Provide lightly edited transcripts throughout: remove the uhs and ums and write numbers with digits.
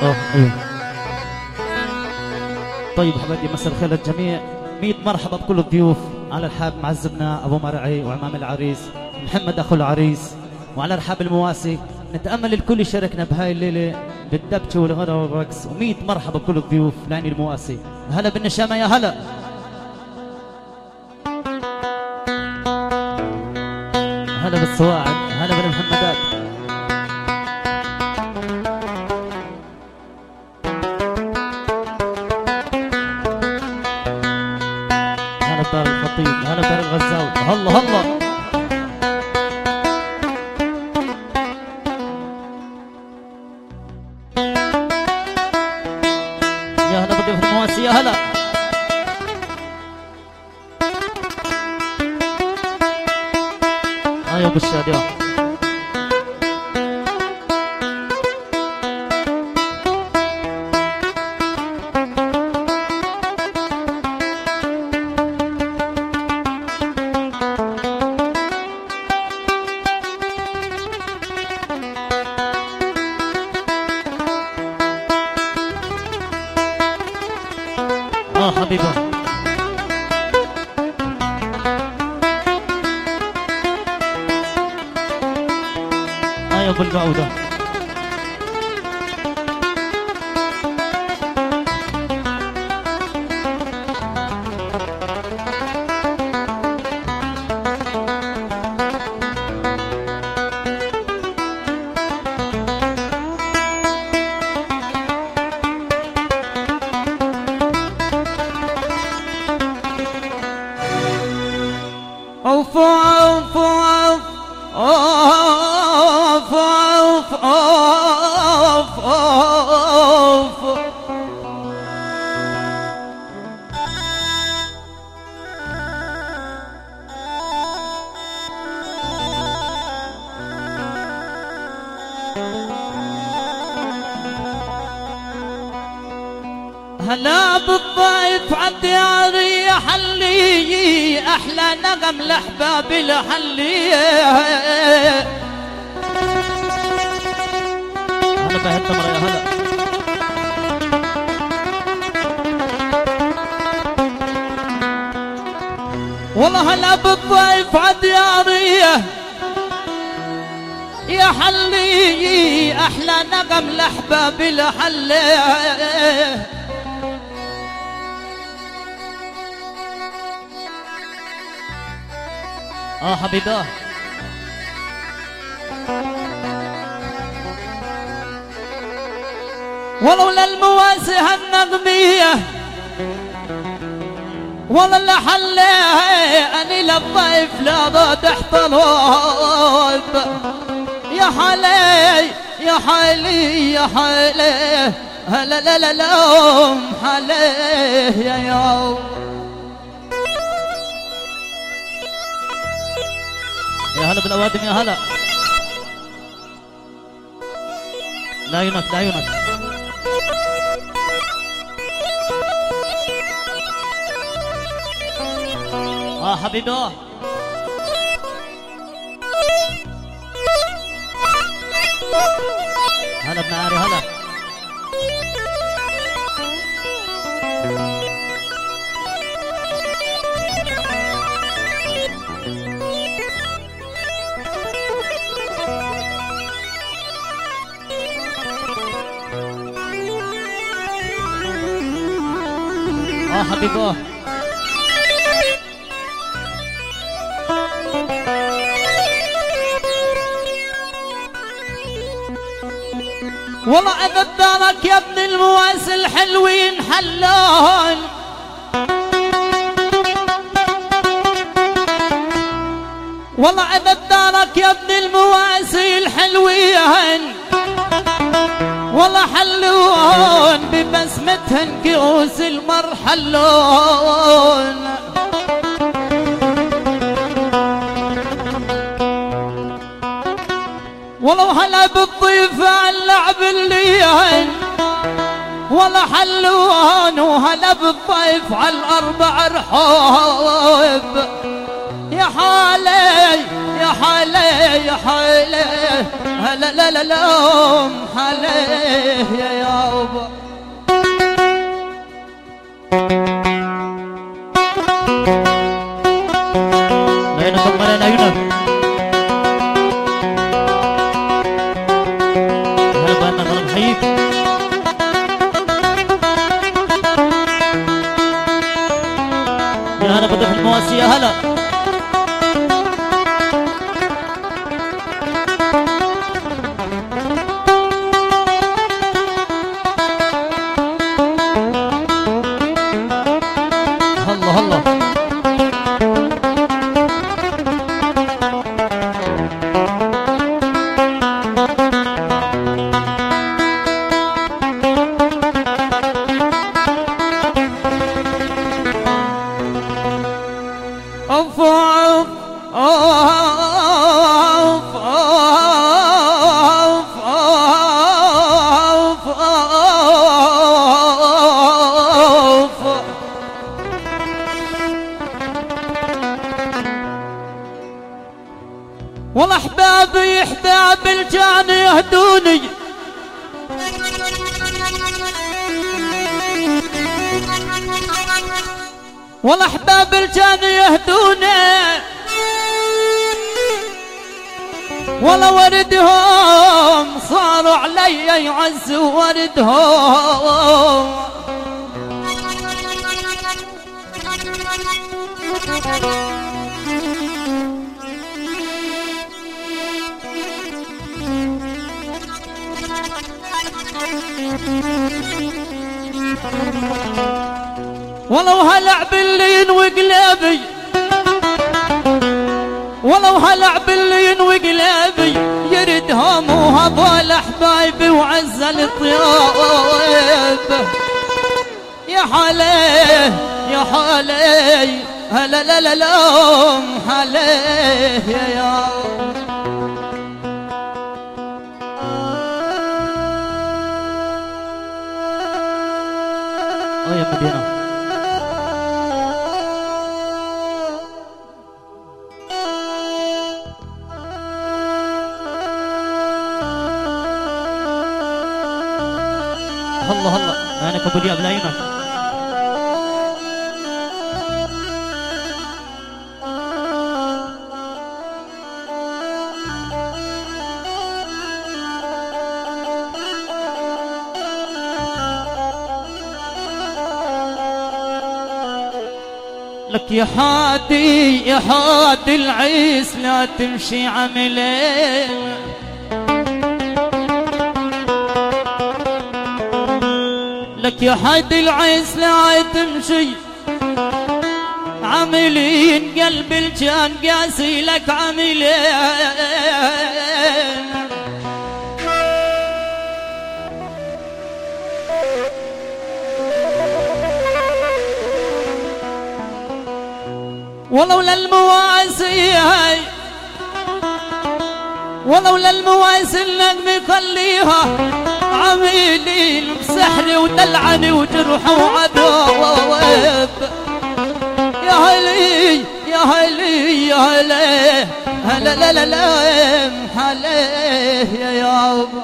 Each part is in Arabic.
ايوه. طيب حبايبي مساء الخير للجميع، 100 مرحبا بكل الضيوف، على رحاب معزبنا ابو مرعي وعمام العريس محمد اخو العريس، وعلى رحاب المواسي. نتامل الكل يشاركنا بهاي الليله بالدبكه والغنى والرقص، و100 مرحبا بكل الضيوف لعين المواسي. هلا بالنشامه يا هلا. هلا بالصواعد، هلا بالمحمدات. هلا بدار الخطيب، هلا بدار الغزاوي. هلا هلا. يا هلا بضيوف المواسي يا هلا. ايوه بالشاد يا حبيبه. ايوه بالبعوده. اوف اوف اوف اوف اوف اوف اوف. هلا بالضيف عالديار يحلي احلى نغم لاحباب الحلي. هلا بهالتمره يا هلا. والله هلا بالضيف عالديار يحلي احلى نغم لاحباب الحلي. حبيباه. ولولا المواسي هالنغمية والله اللي حليه اني للضيف لا ضد احتضب. يا حالي يا حالي يا حالي هلا لا لا لا حالي يا يوم. يا هلا بالاوادم يا هلا. لعيونك لعيونك. حبيبه. هلا ابن عاري هلا. حبيبه. والله اذا دارك يا ابن المواسي الحلوين حلون. والله اذا دارك يا ابن المواسي الحلوين والله حلون ببسمتهن كؤوس المرحلون. والله هلا بالضيف على اللعب الليل والله حلون. وهلا بالضيف على الاربع رحوب. يا حالي يا حالي يا حالي هلا لا لا لا حالي يا يابا عينك مرين عيونك هلا بأنا أنا بحييك يا هلا بضيف المواسي يا هلا الله الله اوف اوف اوف اوف اوف اوف والله احبابي احباب الجان يهدوني والله احباب الجان يهدوني والله وردهم صاروا علي يعزوا وردهم ولو هلع باللين وقلابي ولو هلع باللين وقلابي يردهم وهذول احبايبي وعز الطياب يا حالي يا حالي هلا لا لا لا حالي يا يا مدينة الله الله عينك ابو دياب لعينك لك يا حادي يا حادي العيس لا تمشي عملين لك يا حادي العيس لا تمشي عملين قلب الجان قاسي لك عملين ولولا المواسي هاي ولولا المواسي اللي مخليها عميلين بسحري ودلعني وجرح وعذاب يا هلي يا هلي يا هلي هلا لا لا لا حليه يا يابا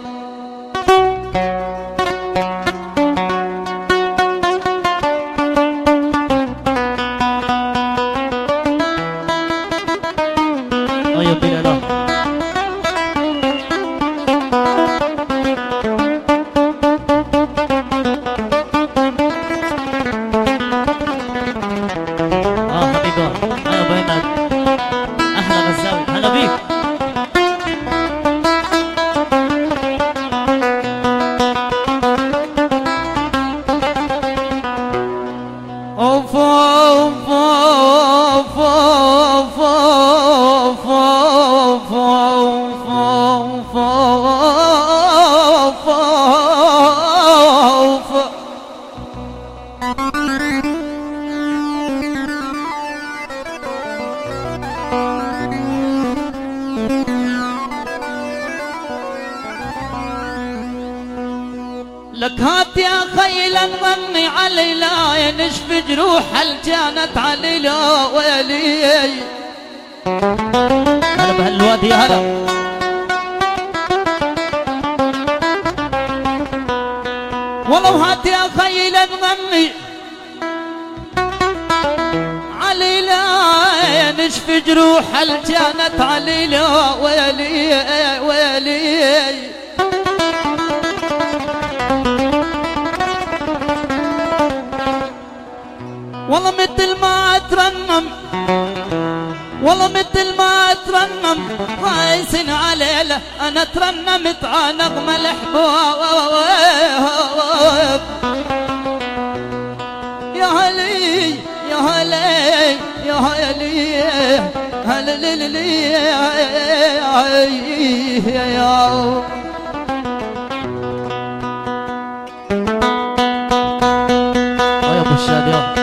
يا بلال حبيبي انا بينك احلى غزاوي هلا بيك اوف اوف اوف اوف اوف اوف اوف اوف اوف لك هات يا خيلا نغني علي لا ينشف جروح الجانت علي لا ويلي بأهل الوادي يا هلا. والله وهات يا خيل نغني عليلا نشفي جروح الجانت عليلا ويلي ويلي. والله مثل ما ترنم والله مثل ما ترنم قايسن عليله انا ترنمت على نغمة الحباب. يا هلي يا هلي يا هلي هللي يا ابو الشادي.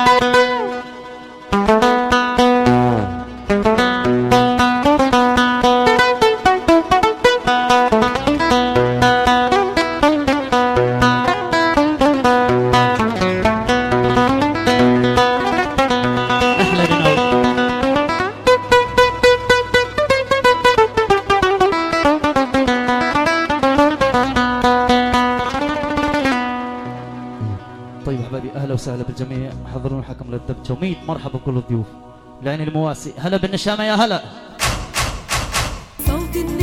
طيب احبابي اهلا وسهلا بالجميع، حضرون حكم للدبجه وميت مرحبا بكل الضيوف. العين المواسي هلا بالنشامه يا هلا. صوت